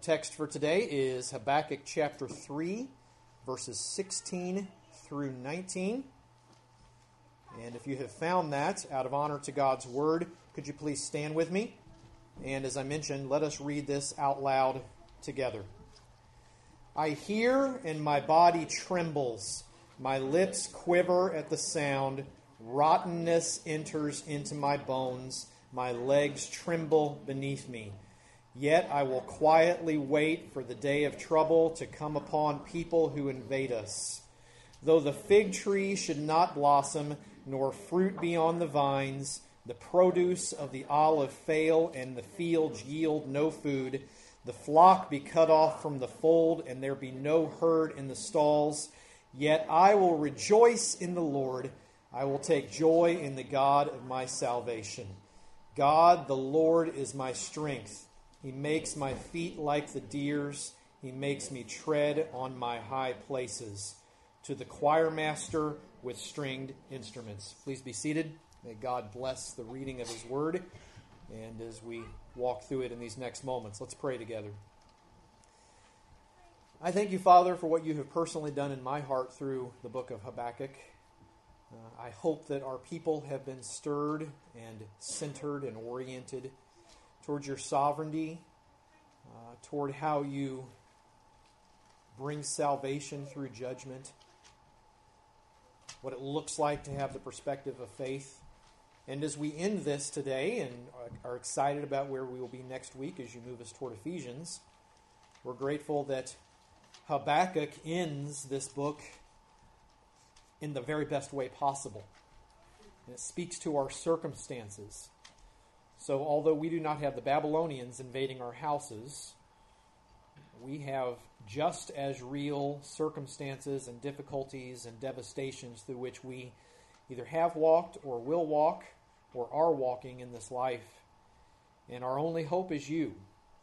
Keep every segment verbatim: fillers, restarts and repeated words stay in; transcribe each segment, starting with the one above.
text for today is Habakkuk chapter three, verses sixteen through nineteen. And if you have found that, out of honor to God's word, could you please stand with me? And as I mentioned, let us read this out loud together. I hear and my body trembles. My lips quiver at the sound. Rottenness enters into my bones. My legs tremble beneath me. Yet I will quietly wait for the day of trouble to come upon people who invade us. Though the fig tree should not blossom, nor fruit be on the vines, the produce of the olive fail, and the fields yield no food, the flock be cut off from the fold, and there be no herd in the stalls, yet I will rejoice in the Lord. I will take joy in the God of my salvation. God, the Lord, is my strength. He makes my feet like the deer's. He makes me tread on my high places. To the choir master with stringed instruments. Please be seated. May God bless the reading of His word. And as we walk through it in these next moments, let's pray together. I thank you, Father, for what you have personally done in my heart through the book of Habakkuk. Uh, I hope that our people have been stirred and centered and oriented towards your sovereignty, uh, toward how you bring salvation through judgment, what it looks like to have the perspective of faith. And as we end this today and are excited about where we will be next week as you move us toward Ephesians, we're grateful that Habakkuk ends this book in the very best way possible. And it speaks to our circumstances. So although we do not have the Babylonians invading our houses, we have just as real circumstances and difficulties and devastations through which we either have walked or will walk or are walking in this life. And our only hope is you.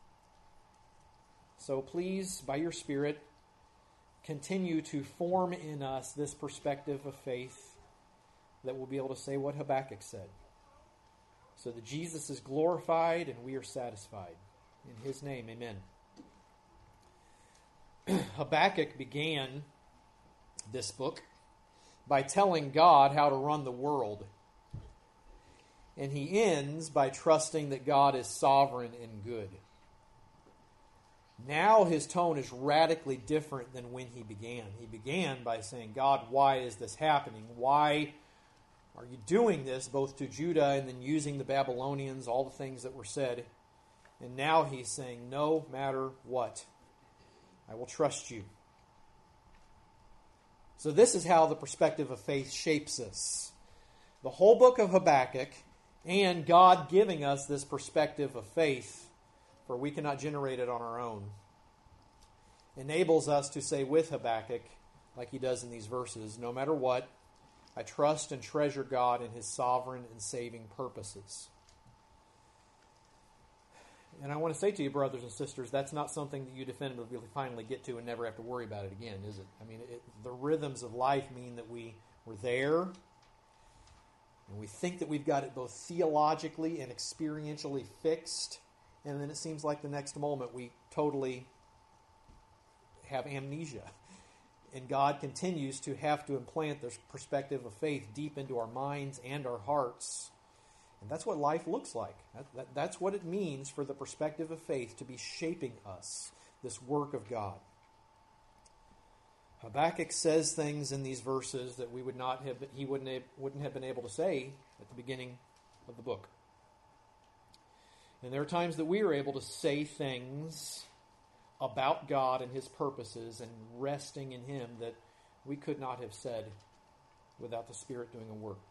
So please, by your Spirit, continue to form in us this perspective of faith that we'll be able to say what Habakkuk said, so that Jesus is glorified and we are satisfied. In His name, amen. Habakkuk began this book by telling God how to run the world. And he ends by trusting that God is sovereign and good. Now his tone is radically different than when he began. He began by saying, God, why is this happening? Why are you doing this, both to Judah and then using the Babylonians, all the things that were said? And now he's saying, no matter what, I will trust you. So this is how the perspective of faith shapes us. The whole book of Habakkuk and God giving us this perspective of faith, for we cannot generate it on our own, enables us to say with Habakkuk, like he does in these verses, no matter what, I trust and treasure God in His sovereign and saving purposes. And I want to say to you, brothers and sisters, that's not something that you definitively finally get to and never have to worry about it again, is it? I mean, it, the rhythms of life mean that we were there, and we think that we've got it both theologically and experientially fixed, and then it seems like the next moment we totally have amnesia. And God continues to have to implant this perspective of faith deep into our minds and our hearts. And that's what life looks like. That, that, that's what it means for the perspective of faith to be shaping us, this work of God. Habakkuk says things in these verses that we would not have, he wouldn't have, wouldn't have been able to say at the beginning of the book. And there are times that we are able to say things about God and His purposes and resting in Him that we could not have said without the Spirit doing a work.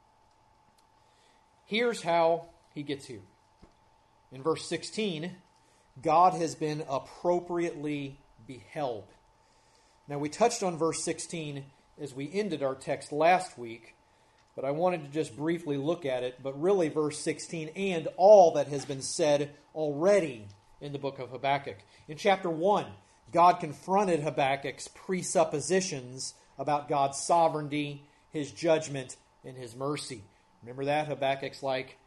Here's how he gets here. In verse sixteen, God has been appropriately beheld. Now, we touched on verse sixteen as we ended our text last week, but I wanted to just briefly look at it. But really, verse sixteen and all that has been said already in the book of Habakkuk. In chapter one, God confronted Habakkuk's presuppositions about God's sovereignty, His judgment, and His mercy. Remember that? Habakkuk's like,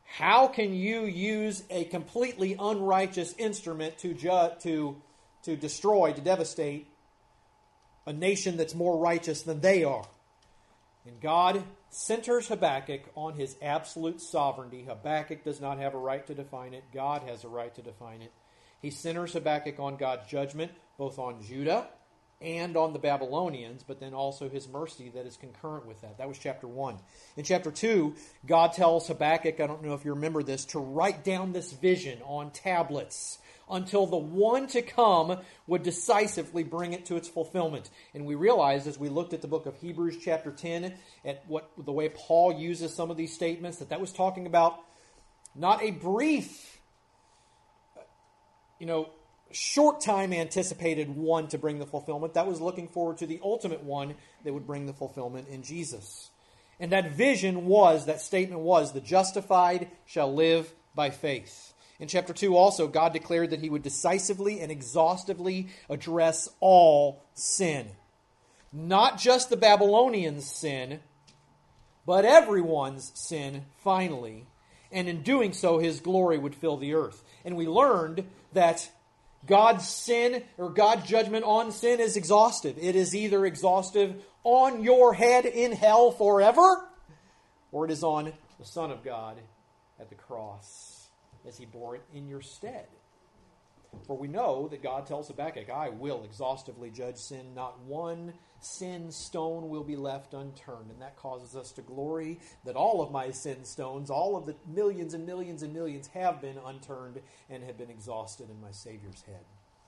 How can you use a completely unrighteous instrument to ju- to to destroy, to devastate a nation that's more righteous than they are? And God centers Habakkuk on his absolute sovereignty. Habakkuk does not have a right to define it. God has a right to define it. He centers Habakkuk on God's judgment, both on Judah and on the Babylonians, but then also his mercy that is concurrent with that. That was chapter one. In chapter two, God tells Habakkuk, I don't know if you remember this, to write down this vision on tablets until the one to come would decisively bring it to its fulfillment. And we realized as we looked at the book of Hebrews chapter ten, at what the way Paul uses some of these statements, that that was talking about not a brief, you know, short time anticipated one to bring the fulfillment. That was looking forward to the ultimate one that would bring the fulfillment in Jesus. And that vision was, that statement was, the justified shall live by faith. In chapter two also, God declared that he would decisively and exhaustively address all sin. Not just the Babylonians' sin, but everyone's sin, finally. And in doing so, his glory would fill the earth. And we learned that God's sin or God's judgment on sin is exhaustive. It is either exhaustive on your head in hell forever, or it is on the Son of God at the cross as he bore it in your stead. For we know that God tells Habakkuk, I will exhaustively judge sin. Not one sin stone will be left unturned. And that causes us to glory that all of my sin stones, all of the millions and millions and millions have been unturned and have been exhausted in my Savior's head.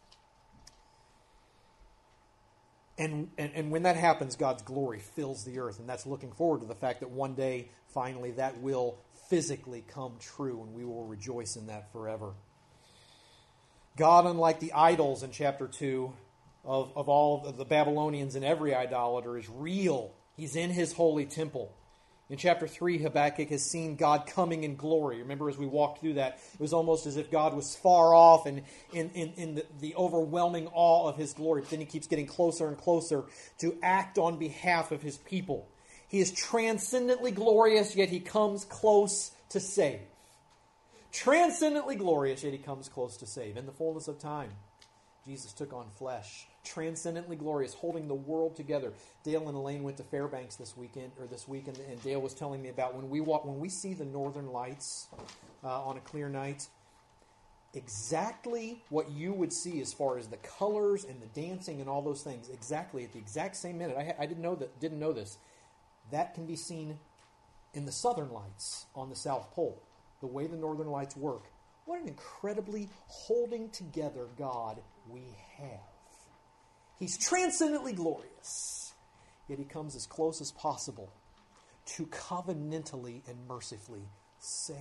And, and, and when that happens, God's glory fills the earth. And that's looking forward to the fact that one day, finally, that will physically come true and we will rejoice in that forever. God, unlike the idols in chapter two of, of all of the Babylonians and every idolater, is real. He's in his holy temple. In chapter three, Habakkuk has seen God coming in glory. Remember, as we walked through that, it was almost as if God was far off and in, in, in the, the overwhelming awe of his glory. But then he keeps getting closer and closer to act on behalf of his people. He is transcendently glorious, yet he comes close to save. Transcendently glorious, yet he comes close to save. In the fullness of time, Jesus took on flesh. Transcendently glorious, holding the world together. Dale and Elaine went to Fairbanks this weekend, or this week, and, and Dale was telling me about when we walk, when we see the northern lights uh, on a clear night, exactly what you would see as far as the colors and the dancing and all those things, exactly at the exact same minute. I, I didn't know that. Didn't know this. That can be seen in the southern lights on the South Pole. The way the northern lights work. What an incredibly holding together God we have. He's transcendently glorious, yet he comes as close as possible to covenantally and mercifully save.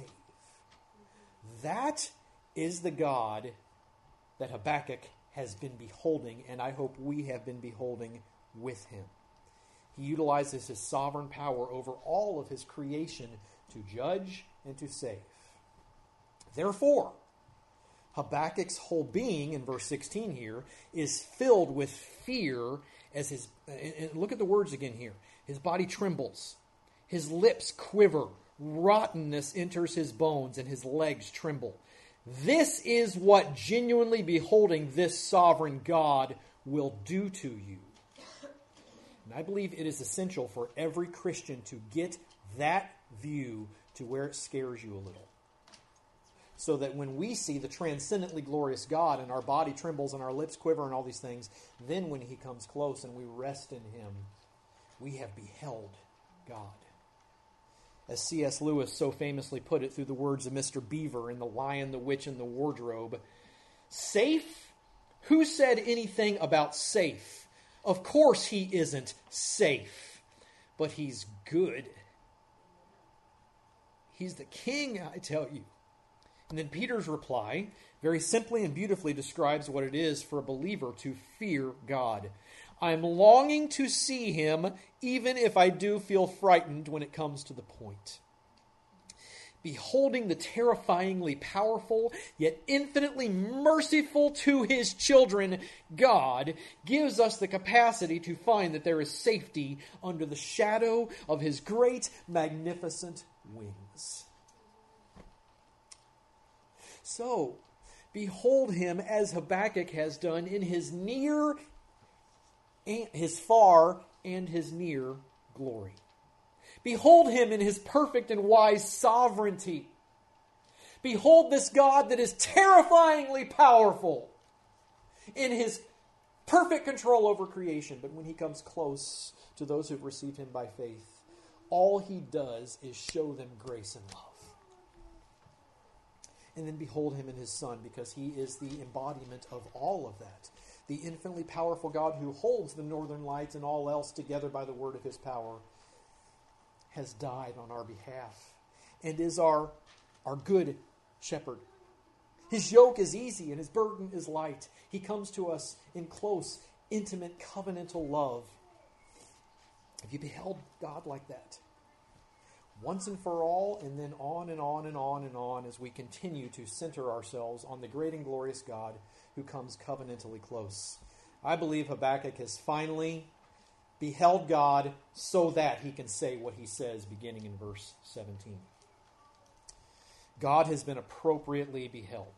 That is the God that Habakkuk has been beholding, and I hope we have been beholding with him. He utilizes his sovereign power over all of his creation to judge and to save. Therefore, Habakkuk's whole being, in verse sixteen here, is filled with fear as his... And look at the words again here. His body trembles. His lips quiver. Rottenness enters his bones, and his legs tremble. This is what genuinely beholding this sovereign God will do to you. And I believe it is essential for every Christian to get that view to where it scares you a little. So that when we see the transcendently glorious God and our body trembles and our lips quiver and all these things, then when he comes close and we rest in him, we have beheld God. As C S Lewis so famously put it through the words of Mister Beaver in The Lion, the Witch, and the Wardrobe, safe? Who said anything about safe? Of course he isn't safe, but he's good. He's the king, I tell you. And then Peter's reply very simply and beautifully describes what it is for a believer to fear God. I'm longing to see him, even if I do feel frightened when it comes to the point. Beholding the terrifyingly powerful, yet infinitely merciful to his children, God gives us the capacity to find that there is safety under the shadow of his great, magnificent wings. So, behold him as Habakkuk has done in his near, his far, and his near glory. Behold him in his perfect and wise sovereignty. Behold this God that is terrifyingly powerful in his perfect control over creation. But when he comes close to those who've received him by faith, all he does is show them grace and love. And then behold him in his Son, because he is the embodiment of all of that. The infinitely powerful God who holds the northern lights and all else together by the word of his power has died on our behalf and is our, our good shepherd. His yoke is easy and his burden is light. He comes to us in close, intimate, covenantal love. Have you beheld God like that? Once and for all, and then on and on and on and on as we continue to center ourselves on the great and glorious God who comes covenantally close. I believe Habakkuk has finally beheld God so that he can say what he says beginning in verse seventeen. God has been appropriately beheld.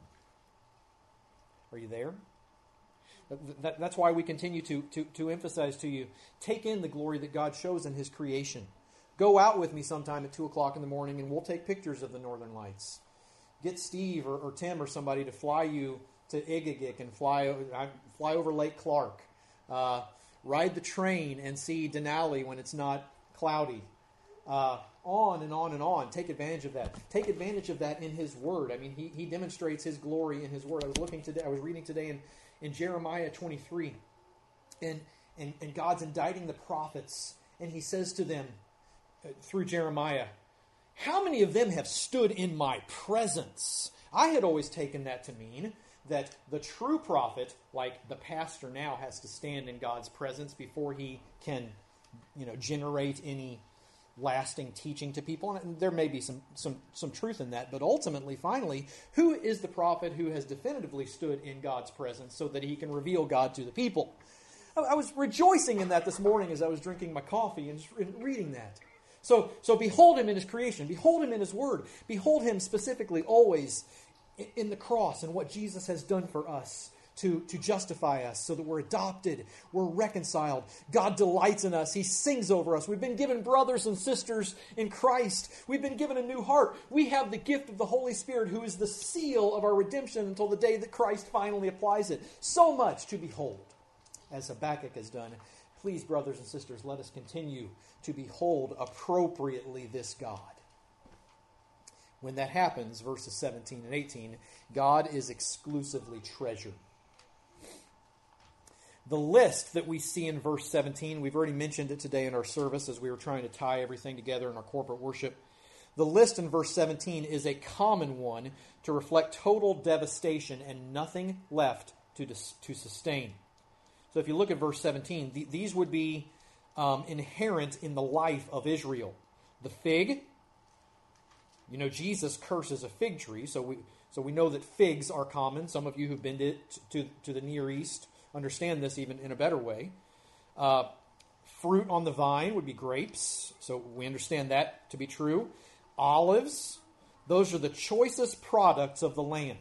Are you there? That, that's why we continue to, to, to emphasize to you, take in the glory that God shows in his creation. Go out with me sometime at two o'clock in the morning and we'll take pictures of the northern lights. Get Steve or, or Tim or somebody to fly you to Igigik and fly, fly over Lake Clark. Uh, ride the train and see Denali when it's not cloudy. Uh, on and on and on. Take advantage of that. Take advantage of that in his word. I mean, he, he demonstrates his glory in his word. I was looking today, I was reading today in, in Jeremiah twenty-three. And, and, and God's indicting the prophets. And he says to them, uh, through Jeremiah, how many of them have stood in my presence? I had always taken that to mean that the true prophet, like the pastor now, has to stand in God's presence before he can, you know, generate any lasting teaching to people. And there may be some, some, some truth in that. But ultimately, finally, who is the prophet who has definitively stood in God's presence so that he can reveal God to the people? I was rejoicing in that this morning as I was drinking my coffee and just reading that. So, so behold him in his creation. Behold him in his word. Behold him specifically always in the cross and what Jesus has done for us to, to justify us so that we're adopted, we're reconciled. God delights in us. He sings over us. We've been given brothers and sisters in Christ. We've been given a new heart. We have the gift of the Holy Spirit who is the seal of our redemption until the day that Christ finally applies it. So much to behold, as Habakkuk has done. Please, brothers and sisters, let us continue to behold appropriately this God. When that happens, verses seventeen and eighteen, God is exclusively treasured. The list that we see in verse seventeen, we've already mentioned it today in our service as we were trying to tie everything together in our corporate worship. The list in verse seventeen is a common one to reflect total devastation and nothing left to, to sustain. So if you look at verse seventeen, th- these would be um, inherent in the life of Israel. The fig, you know, Jesus curses a fig tree, so we so we know that figs are common. Some of you who've been to, to, to the Near East understand this even in a better way. Uh, fruit on the vine would be grapes, so we understand that to be true. Olives, those are the choicest products of the land.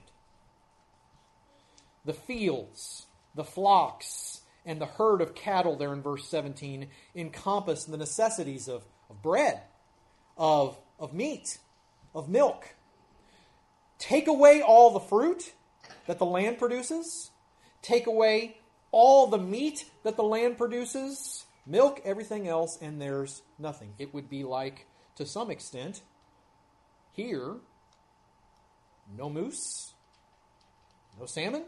The fields, the flocks, and the herd of cattle there in verse seventeen encompass the necessities of, of bread, of, of meat, of milk. Take away all the fruit that the land produces. Take away all the meat that the land produces. Milk, everything else, and there's nothing. It would be like, to some extent, here, no moose, no salmon.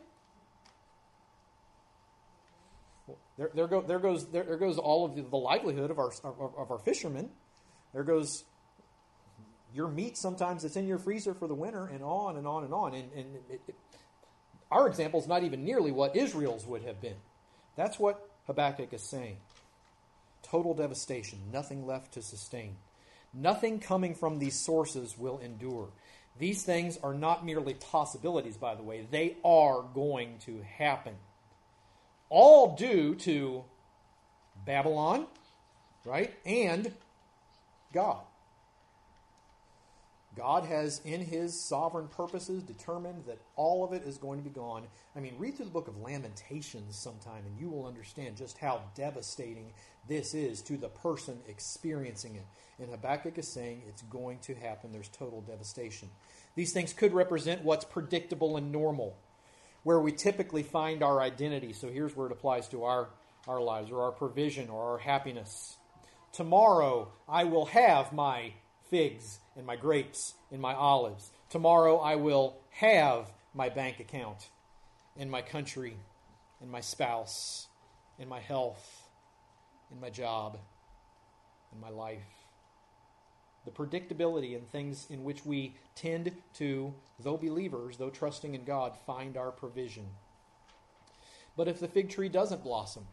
There, there, go, there goes there, there goes all of the, the livelihood of our of, of our fishermen. There goes your meat. Sometimes it's in your freezer for the winter, and on and on and on. And, and it, it, our example is not even nearly what Israel's would have been. That's what Habakkuk is saying. Total devastation, nothing left to sustain. Nothing coming from these sources will endure. These things are not merely possibilities, by the way. They are going to happen. All due to Babylon, right, and God. God has, in his sovereign purposes, determined that all of it is going to be gone. I mean, read through the book of Lamentations sometime, and you will understand just how devastating this is to the person experiencing it. And Habakkuk is saying it's going to happen. There's total devastation. These things could represent what's predictable and normal, where we typically find our identity. So here's where it applies to our, our lives, or our provision, or our happiness. Tomorrow I will have my figs and my grapes and my olives. Tomorrow I will have my bank account and my country and my spouse and my health and my job and my life. The predictability and things in which we tend to, though believers, though trusting in God, find our provision. But if the fig tree doesn't blossom,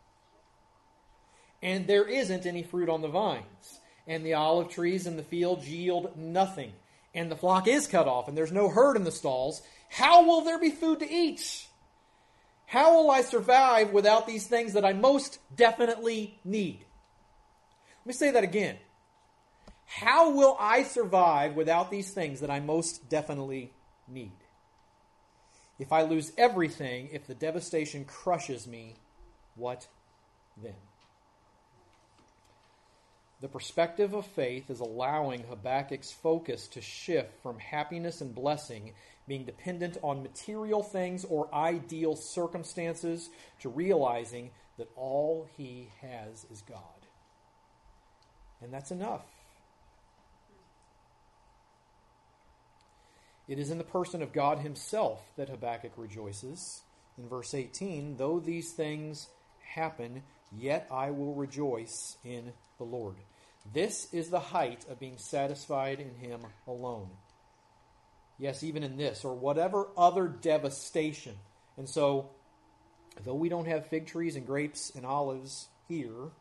and there isn't any fruit on the vines, and the olive trees in the fields yield nothing, and the flock is cut off, and there's no herd in the stalls, how will there be food to eat? How will I survive without these things that I most definitely need? Let me say that again. How will I survive without these things that I most definitely need? If I lose everything, if the devastation crushes me, what then? The perspective of faith is allowing Habakkuk's focus to shift from happiness and blessing, being dependent on material things or ideal circumstances, to realizing that all he has is God. And that's enough. It is in the person of God himself that Habakkuk rejoices. In verse eighteen, though these things happen, yet I will rejoice in the Lord. This is the height of being satisfied in him alone. Yes, even in this, or whatever other devastation. And so, though we don't have fig trees and grapes and olives here,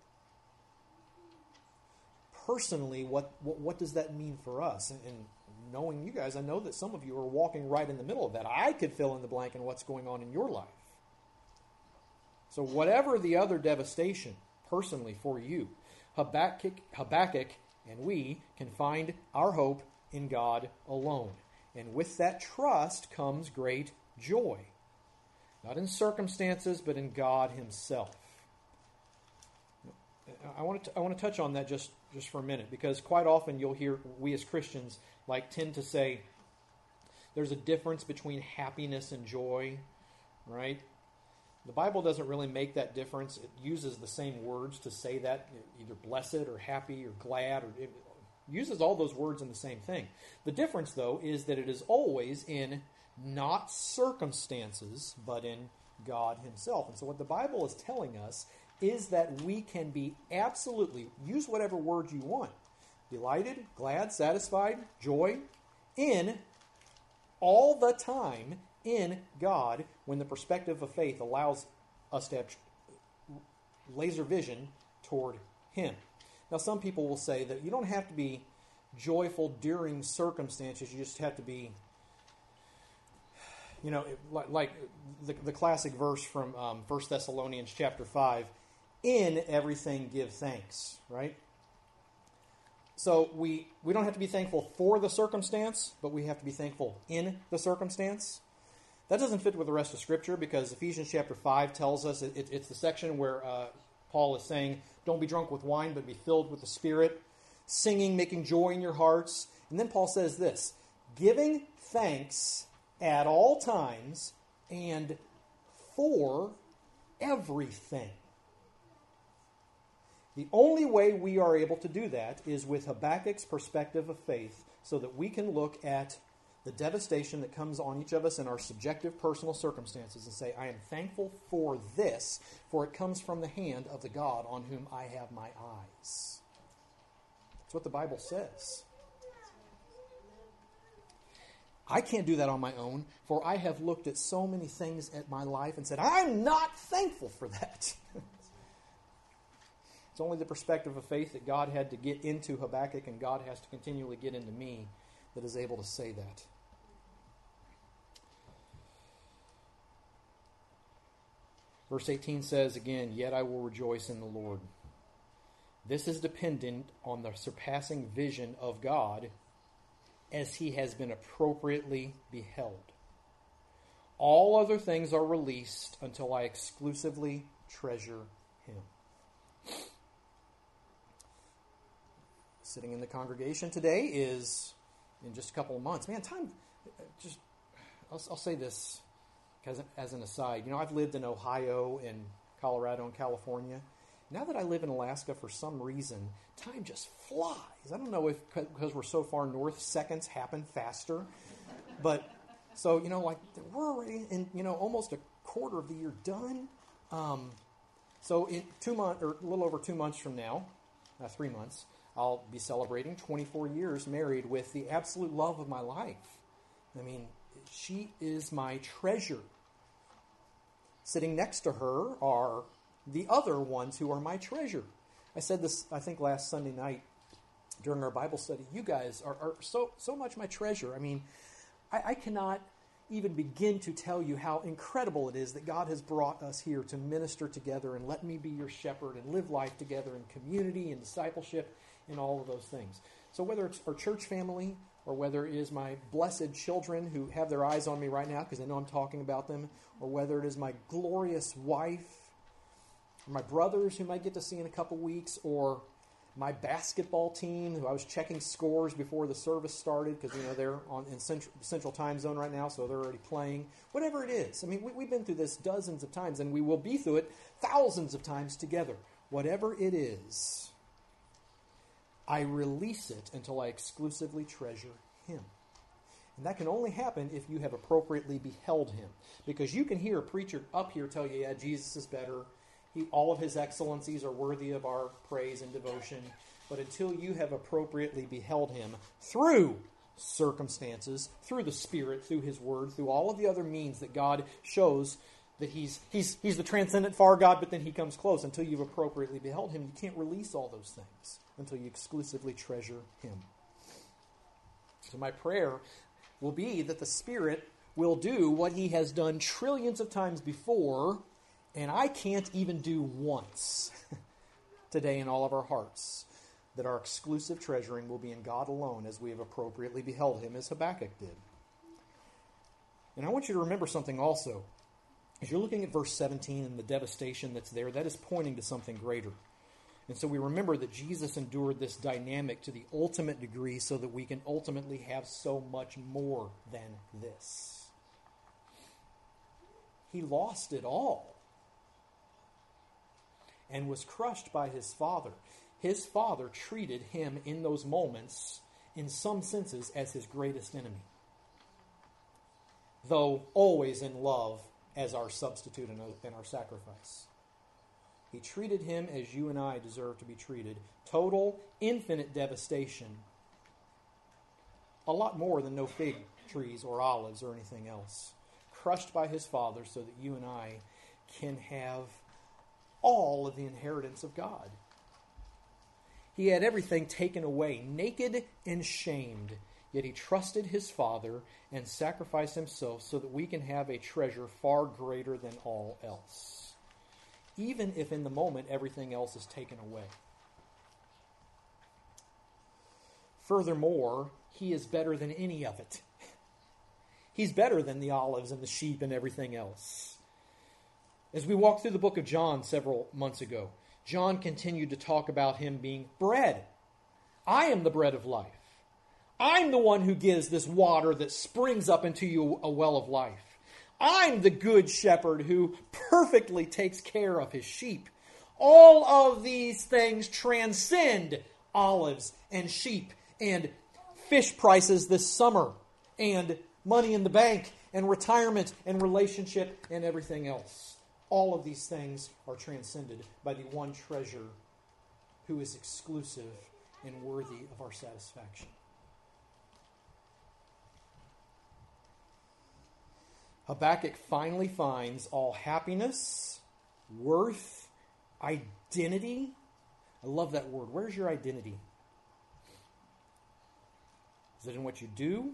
personally, what, what, what does that mean for us? And, and knowing you guys, I know that some of you are walking right in the middle of that. I could fill in the blank in what's going on in your life. So whatever the other devastation, personally for you, Habakkuk, Habakkuk and we can find our hope in God alone. And with that trust comes great joy. Not in circumstances, but in God himself. I want to, I want to touch on that just, just for a minute, because quite often you'll hear we as Christians like tend to say there's a difference between happiness and joy, right? The Bible doesn't really make that difference. It uses the same words to say that, either blessed or happy or glad, or it uses all those words in the same thing. The difference, though, is that it is always in not circumstances, but in God himself. And so what the Bible is telling us is that we can be absolutely, use whatever word you want, delighted, glad, satisfied, joy, in all the time in God, when the perspective of faith allows us to have laser vision toward him. Now, some people will say that you don't have to be joyful during circumstances. You just have to be, you know, like, like the, the classic verse from um, First Thessalonians chapter five, in everything give thanks, right? So we, we don't have to be thankful for the circumstance, but we have to be thankful in the circumstance. That doesn't fit with the rest of Scripture, because Ephesians chapter five tells us, it, it, it's the section where uh, Paul is saying, don't be drunk with wine, but be filled with the Spirit, singing, making joy in your hearts. And then Paul says this, giving thanks at all times and for everything. The only way we are able to do that is with Habakkuk's perspective of faith, so that we can look at the devastation that comes on each of us in our subjective personal circumstances and say, I am thankful for this, for it comes from the hand of the God on whom I have my eyes. That's what the Bible says. I can't do that on my own, for I have looked at so many things at my life and said, I'm not thankful for that. It's only the perspective of faith that God had to get into Habakkuk, and God has to continually get into me, that is able to say that. Verse eighteen says again, yet I will rejoice in the Lord. This is dependent on the surpassing vision of God as he has been appropriately beheld. All other things are released until I exclusively treasure him. Sitting in the congregation today is in just a couple of months. Man, time, just, I'll, I'll say this as, as an aside. You know, I've lived in Ohio and Colorado and California. Now that I live in Alaska, for some reason, time just flies. I don't know if because we're so far north, seconds happen faster. But, so, you know, like, we're already in, you know, almost a quarter of the year done. Um, so in two months, or a little over two months from now, uh, three months, I'll be celebrating twenty-four years married with the absolute love of my life. I mean, she is my treasure. Sitting next to her are the other ones who are my treasure. I said this, I think, last Sunday night during our Bible study. You guys are, are so so much my treasure. I mean, I, I cannot even begin to tell you how incredible it is that God has brought us here to minister together and let me be your shepherd and live life together in community and discipleship and all of those things. So whether it's our church family or whether it is my blessed children who have their eyes on me right now because they know I'm talking about them, or whether it is my glorious wife, or my brothers whom I get to see in a couple weeks, or my basketball team who I was checking scores before the service started because, you know, they're on in central, central time zone right now, so they're already playing. Whatever it is. I mean, we, we've been through this dozens of times, and we will be through it thousands of times together. Whatever it is, I release it until I exclusively treasure him. And that can only happen if you have appropriately beheld him. Because you can hear a preacher up here tell you, yeah, Jesus is better. He, all of his excellencies are worthy of our praise and devotion. But until you have appropriately beheld him through circumstances, through the Spirit, through his word, through all of the other means that God shows that he's he's he's the transcendent far God, but then he comes close. Until you've appropriately beheld him, you can't release all those things until you exclusively treasure him. So my prayer will be that the Spirit will do what he has done trillions of times before, and I can't even do once today in all of our hearts, that our exclusive treasuring will be in God alone as we have appropriately beheld him, as Habakkuk did. And I want you to remember something also. As you're looking at verse seventeen and the devastation that's there, that is pointing to something greater. And so we remember that Jesus endured this dynamic to the ultimate degree so that we can ultimately have so much more than this. He lost it all and was crushed by his Father. His Father treated him in those moments, in some senses, as his greatest enemy, though always in love as our substitute and our sacrifice. He treated him as you and I deserve to be treated. Total, infinite devastation. A lot more than no fig trees or olives or anything else. Crushed by his Father so that you and I can have all of the inheritance of God. He had everything taken away, naked and shamed. Yet he trusted his Father and sacrificed himself so that we can have a treasure far greater than all else, even if in the moment everything else is taken away. Furthermore, he is better than any of it. He's better than the olives and the sheep and everything else. As we walked through the book of John several months ago, John continued to talk about him being bread. I am the bread of life. I'm the one who gives this water that springs up into you a well of life. I'm the good shepherd who perfectly takes care of his sheep. All of these things transcend olives and sheep and fish prices this summer and money in the bank and retirement and relationship and everything else. All of these things are transcended by the one treasure who is exclusive and worthy of our satisfaction. Habakkuk finally finds all happiness, worth, identity. I love that word. Where's your identity? Is it in what you do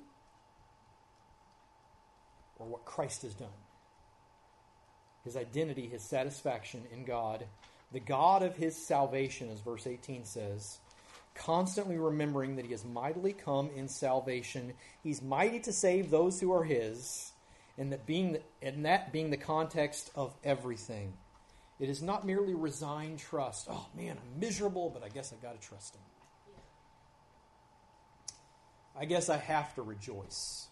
or what Christ has done? His identity, his satisfaction in God, the God of his salvation, as verse eighteen says, constantly remembering that he has mightily come in salvation. He's mighty to save those who are his, and that being the, and that being the context of everything. It is not merely resigned trust. Oh man, I'm miserable, but I guess I got to trust him. I guess I have to rejoice.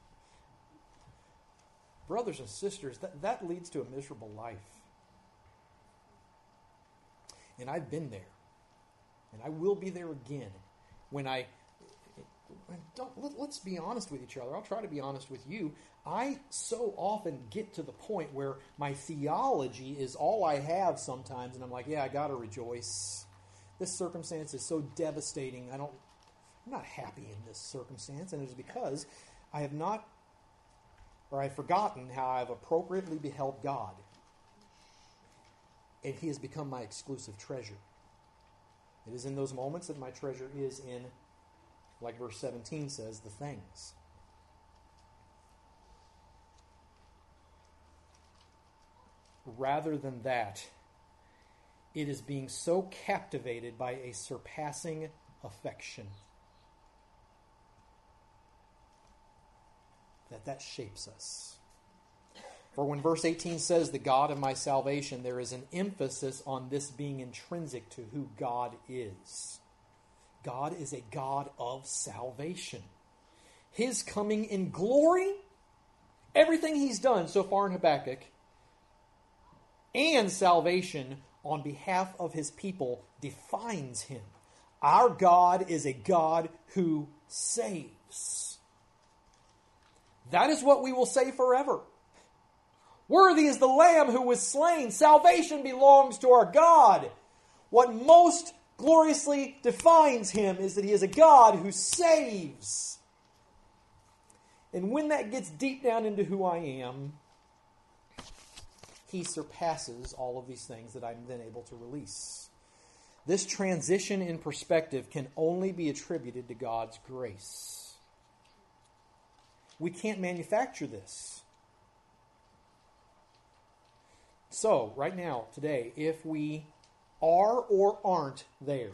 Brothers and sisters, that, that leads to a miserable life. And I've been there. And I will be there again. When I... Don't, let, let's be honest with each other. I'll try to be honest with you. I so often get to the point where my theology is all I have sometimes, and I'm like, yeah, I got to rejoice. This circumstance is so devastating. I don't... I'm not happy in this circumstance, and it is because I have not, or I've forgotten how I've appropriately beheld God. And he has become my exclusive treasure. It is in those moments that my treasure is in, like verse seventeen says, the things. Rather than that, it is being so captivated by a surpassing affection that that shapes us. For when verse eighteen says, the God of my salvation, there is an emphasis on this being intrinsic to who God is. God is a God of salvation. His coming in glory, everything he's done so far in Habakkuk, and salvation on behalf of his people defines him. Our God is a God who saves. That is what we will say forever. Worthy is the Lamb who was slain. Salvation belongs to our God. What most gloriously defines him is that he is a God who saves. And when that gets deep down into who I am, he surpasses all of these things that I'm then able to release. This transition in perspective can only be attributed to God's grace. We can't manufacture this. So, right now, today, if we are or aren't there,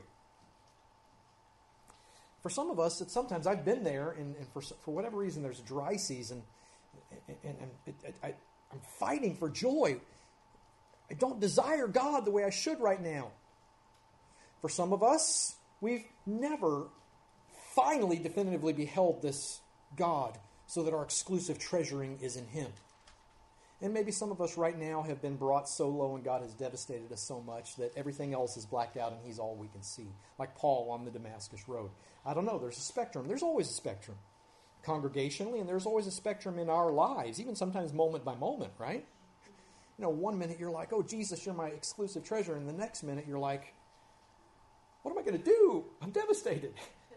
for some of us, it's sometimes I've been there, and, and for for whatever reason, there's a dry season, and, and, and it, it, I, I'm fighting for joy. I don't desire God the way I should right now. For some of us, we've never finally definitively beheld this God, so that our exclusive treasuring is in him. And maybe some of us right now have been brought so low and God has devastated us so much that everything else is blacked out and he's all we can see. Like Paul on the Damascus Road. I don't know, there's a spectrum. There's always a spectrum. Congregationally, and there's always a spectrum in our lives, even sometimes moment by moment, right? You know, one minute you're like, oh, Jesus, you're my exclusive treasure. And the next minute you're like, what am I going to do? I'm devastated.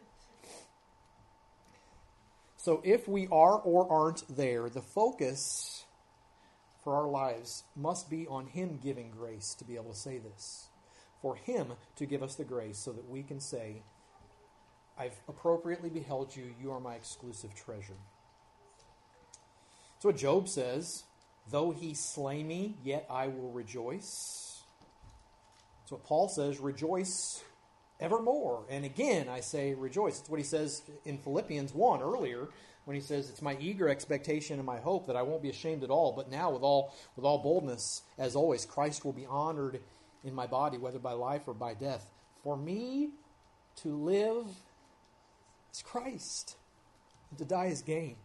So if we are or aren't there, the focus for our lives must be on him giving grace to be able to say this. For him to give us the grace so that we can say, I've appropriately beheld you, you are my exclusive treasure. That's what Job says, though he slay me, yet I will rejoice. That's what Paul says, rejoice evermore. And again, I say rejoice. It's what he says in Philippians one earlier, when he says, it's my eager expectation and my hope that I won't be ashamed at all, but now with all with all boldness, as always, Christ will be honored in my body, whether by life or by death. For me to live is Christ, and to die is gain.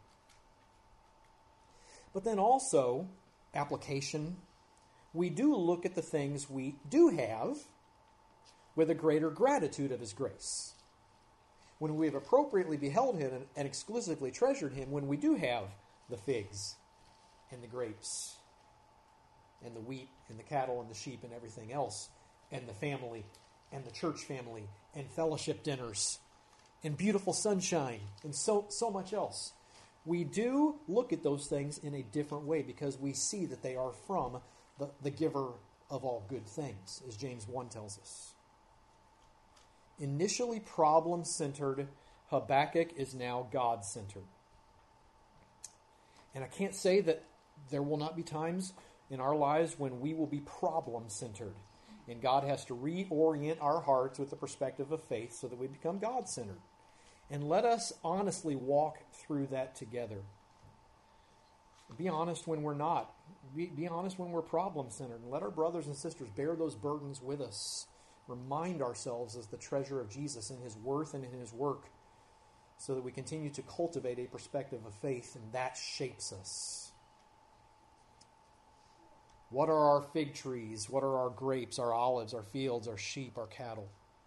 But then also, application, we do look at the things we do have with a greater gratitude of his grace. When we have appropriately beheld him and exclusively treasured him, when we do have the figs and the grapes and the wheat and the cattle and the sheep and everything else, and the family and the church family and fellowship dinners and beautiful sunshine and so, so much else. We do look at those things in a different way because we see that they are from the, the giver of all good things, as James one tells us. Initially problem-centered, Habakkuk is now God-centered. And I can't say that there will not be times in our lives when we will be problem-centered And God has to reorient our hearts with the perspective of faith so that we become God-centered. And let us honestly walk through that together. Be honest when we're not. Be, be honest when we're problem-centered. And let our brothers and sisters bear those burdens with us. Remind ourselves as the treasure of Jesus in His worth and in His work, so that we continue to cultivate a perspective of faith, and that shapes us. What are our fig trees? What are our grapes, our olives, our fields, our sheep, our cattle?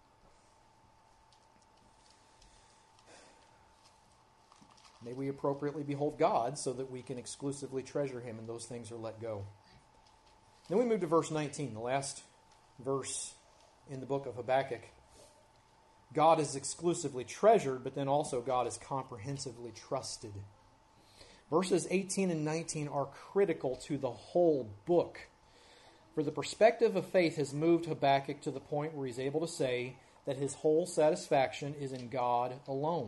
May we appropriately behold God so that we can exclusively treasure Him, and those things are let go. Then we move to verse nineteen, the last verse in the book of Habakkuk. God is exclusively treasured, but then also God is comprehensively trusted. Verses eighteen and nineteen are critical to the whole book. For the perspective of faith has moved Habakkuk to the point where he's able to say that his whole satisfaction is in God alone.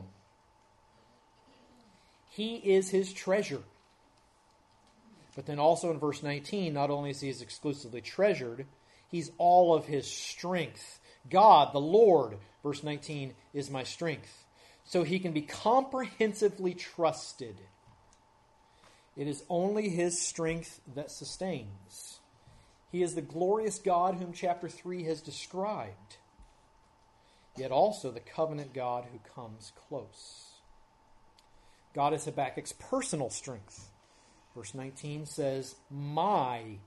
He is his treasure. But then also in verse nineteen, not only is he exclusively treasured, he's all of his strength. God, the Lord, verse nineteen, is my strength. So he can be comprehensively trusted. It is only His strength that sustains. He is the glorious God whom chapter three has described, yet also the covenant God who comes close. God is Habakkuk's personal strength. Verse nineteen says, my.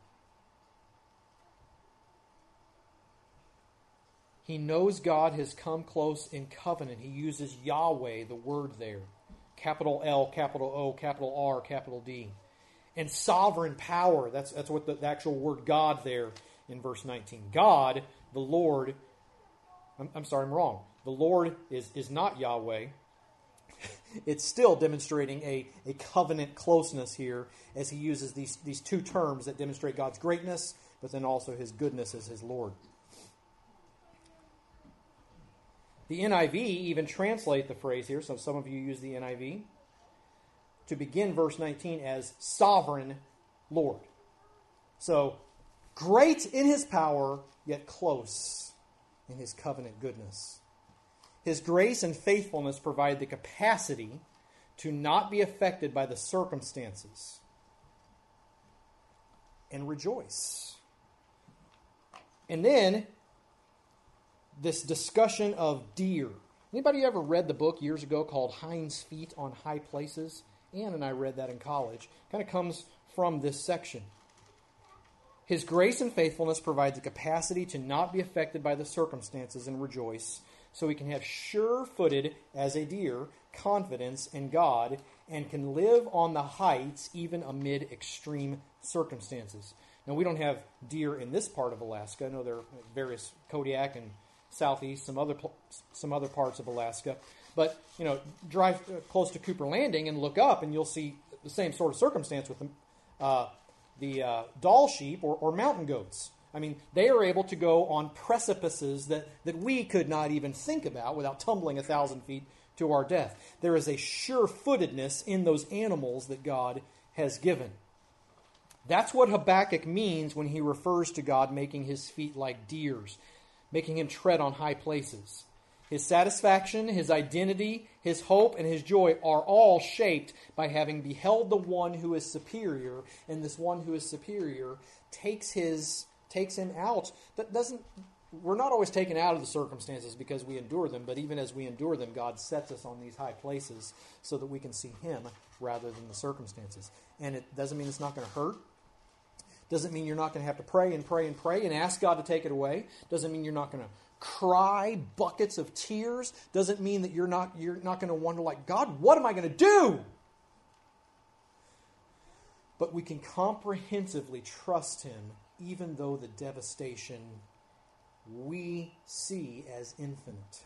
He knows God has come close in covenant. He uses Yahweh, the word there. Capital L, capital O, capital R, capital D. And sovereign power. That's, that's what the, the actual word God there in verse nineteen. God, the Lord, I'm, I'm sorry, I'm wrong. The Lord is, is not Yahweh. It's still demonstrating a, a covenant closeness here as he uses these, these two terms that demonstrate God's greatness, but then also His goodness as His Lord. The N I V even translate the phrase here, so some of you use the N I V, to begin verse nineteen as sovereign Lord. So, great in His power, yet close in His covenant goodness. His grace and faithfulness provide the capacity to not be affected by the circumstances and rejoice. And then, this discussion of deer. Anybody ever read the book years ago called Hind's Feet on High Places? Ann and I read that in college. Kind of comes from this section. His grace and faithfulness provide the capacity to not be affected by the circumstances and rejoice, so we can have sure-footed, as a deer, confidence in God, and can live on the heights even amid extreme circumstances. Now, we don't have deer in this part of Alaska. I know there are various Kodiak and Southeast, some other some other parts of Alaska. But, you know, drive close to Cooper Landing and look up, and you'll see the same sort of circumstance with the, uh, the uh, Dall sheep or, or mountain goats. I mean, they are able to go on precipices that, that we could not even think about without tumbling a thousand feet to our death. There is a sure-footedness in those animals that God has given. That's what Habakkuk means when he refers to God making his feet like deer's, making him tread on high places. His satisfaction, his identity, his hope, and his joy are all shaped by having beheld the one who is superior, and this one who is superior takes his takes him out. That doesn't we're not always taken out of the circumstances because we endure them, but even as we endure them, God sets us on these high places so that we can see Him rather than the circumstances. And it doesn't mean it's not going to hurt. Doesn't mean you're not going to have to pray and pray and pray and ask God to take it away. Doesn't mean you're not going to cry buckets of tears. Doesn't mean that you're not you're not going to wonder, like, God, what am I going to do? But we can comprehensively trust Him, even though the devastation we see as infinite.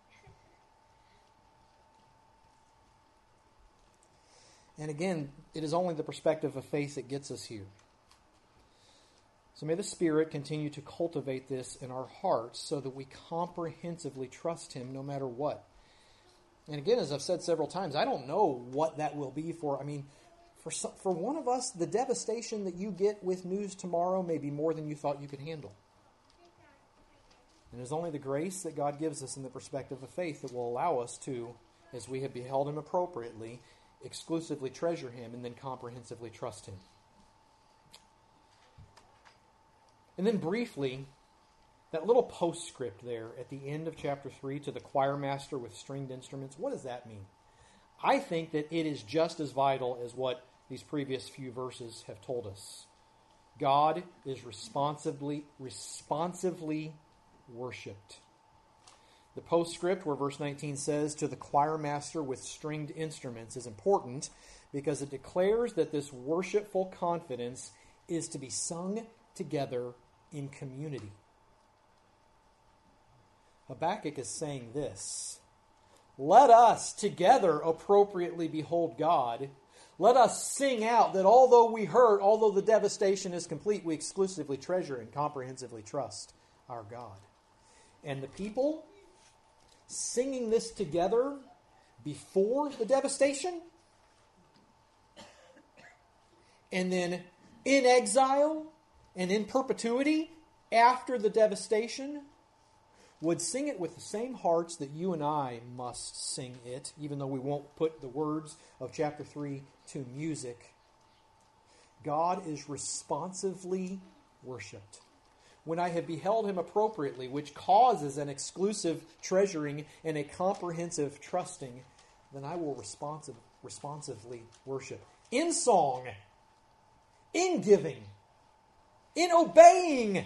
And again, it is only the perspective of faith that gets us here. So may the Spirit continue to cultivate this in our hearts so that we comprehensively trust Him no matter what. And again, as I've said several times, I don't know what that will be for. I mean, for some, for one of us, the devastation that you get with news tomorrow may be more than you thought you could handle. And it is only the grace that God gives us in the perspective of faith that will allow us to, as we have beheld Him appropriately, exclusively treasure Him and then comprehensively trust Him. And then briefly, that little postscript there at the end of chapter three to the choir master with stringed instruments, what does that mean? I think that it is just as vital as what these previous few verses have told us. God is responsibly, responsively worshipped. The postscript, where verse nineteen says, to the choir master with stringed instruments, is important because it declares that this worshipful confidence is to be sung together in community. Habakkuk is saying this: let us together appropriately behold God. Let us sing out that although we hurt, although the devastation is complete, we exclusively treasure and comprehensively trust our God. And the people singing this together before the devastation, and then in exile and in perpetuity after the devastation, would sing it with the same hearts that you and I must sing it, even though we won't put the words of chapter three to music. God is responsively worshipped. When I have beheld Him appropriately, which causes an exclusive treasuring and a comprehensive trusting, then I will responsive, responsively worship. In song, in giving, in obeying,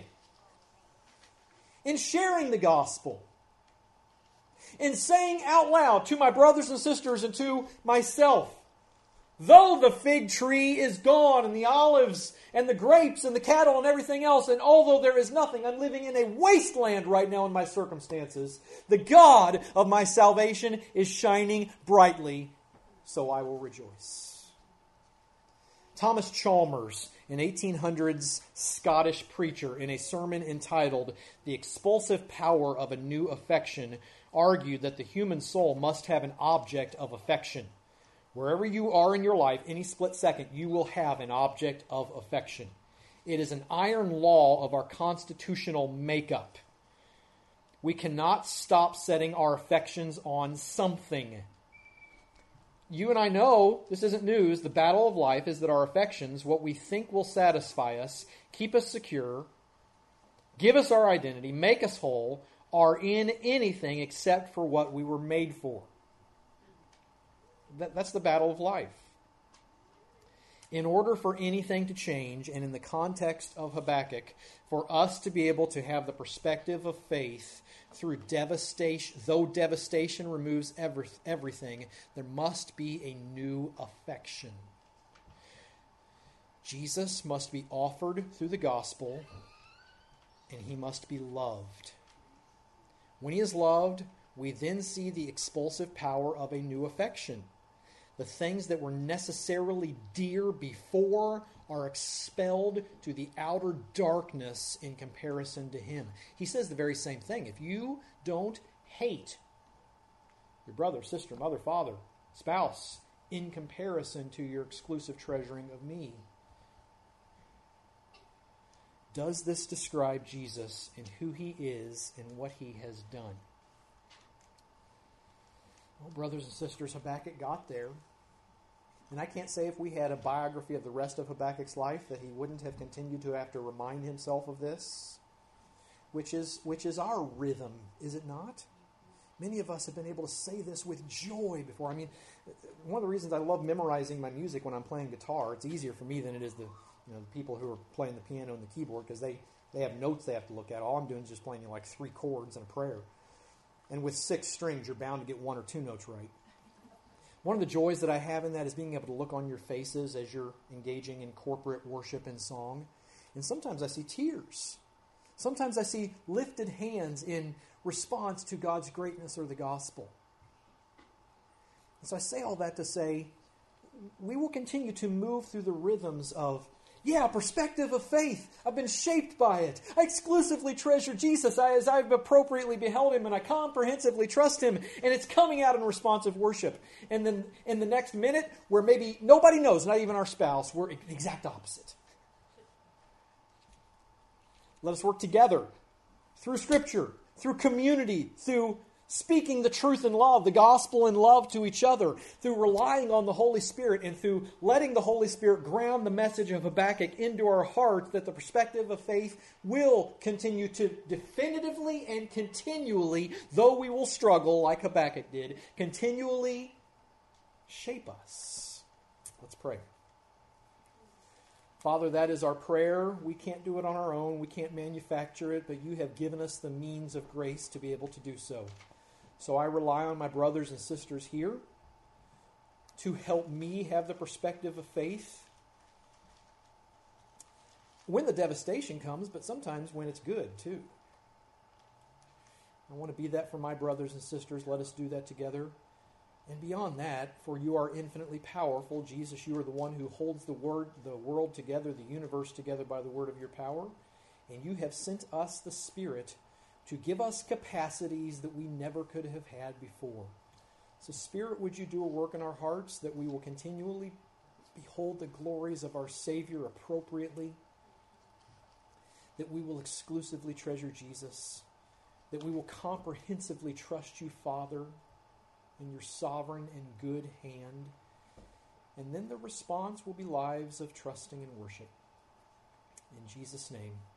in sharing the gospel, in saying out loud to my brothers and sisters and to myself, though the fig tree is gone and the olives and the grapes and the cattle and everything else, and although there is nothing, I'm living in a wasteland right now in my circumstances, the God of my salvation is shining brightly, so I will rejoice. Thomas Chalmers, an eighteen hundreds Scottish preacher, in a sermon entitled The Expulsive Power of a New Affection, argued that the human soul must have an object of affection. Wherever you are in your life, any split second, you will have an object of affection. It is an iron law of our constitutional makeup. We cannot stop setting our affections on something. You and I know, this isn't news, the battle of life is that our affections, what we think will satisfy us, keep us secure, give us our identity, make us whole, are in anything except for what we were made for. That, that's the battle of life. In order for anything to change, and in the context of Habakkuk, for us to be able to have the perspective of faith through devastation, though devastation removes every, everything, there must be a new affection. Jesus must be offered through the gospel, and He must be loved. When He is loved, we then see the expulsive power of a new affection. The things that were necessarily dear before are expelled to the outer darkness in comparison to Him. He says the very same thing. If you don't hate your brother, sister, mother, father, spouse in comparison to your exclusive treasuring of me, does this describe Jesus and who He is and what He has done? Well, brothers and sisters, Habakkuk got there. And I can't say if we had a biography of the rest of Habakkuk's life that he wouldn't have continued to have to remind himself of this, which is, which is our rhythm, is it not? Many of us have been able to say this with joy before. I mean, one of the reasons I love memorizing my music when I'm playing guitar, it's easier for me than it is the, you know, the people who are playing the piano and the keyboard, because they, they have notes they have to look at. All I'm doing is just playing, you know, like three chords and a prayer. And with six strings, you're bound to get one or two notes right. One of the joys that I have in that is being able to look on your faces as you're engaging in corporate worship and song. And sometimes I see tears. Sometimes I see lifted hands in response to God's greatness or the gospel. And so I say all that to say, we will continue to move through the rhythms of, yeah, perspective of faith. I've been shaped by it. I exclusively treasure Jesus as I've appropriately beheld Him, and I comprehensively trust Him, and it's coming out in responsive worship. And then in the next minute, where maybe nobody knows, not even our spouse, we're the exact opposite. Let us work together through Scripture through community, through speaking the truth in love, the gospel in love to each other, through relying on the Holy Spirit, and through letting the Holy Spirit ground the message of Habakkuk into our hearts, that the perspective of faith will continue to definitively and continually, though we will struggle like Habakkuk did, continually shape us. Let's pray. Father, that is our prayer. We can't do it on our own. We can't manufacture it, but you have given us the means of grace to be able to do so. So I rely on my brothers and sisters here to help me have the perspective of faith when the devastation comes, but sometimes when it's good too. I want to be that for my brothers and sisters. Let us do that together. And beyond that, for you are infinitely powerful. Jesus, you are the one who holds the word, the world together, the universe together by the word of your power. And you have sent us the Spirit to give us capacities that we never could have had before. So, Spirit, would you do a work in our hearts that we will continually behold the glories of our Savior appropriately, that we will exclusively treasure Jesus, that we will comprehensively trust you, Father, in your sovereign and good hand. And then the response will be lives of trusting and worship. In Jesus' name.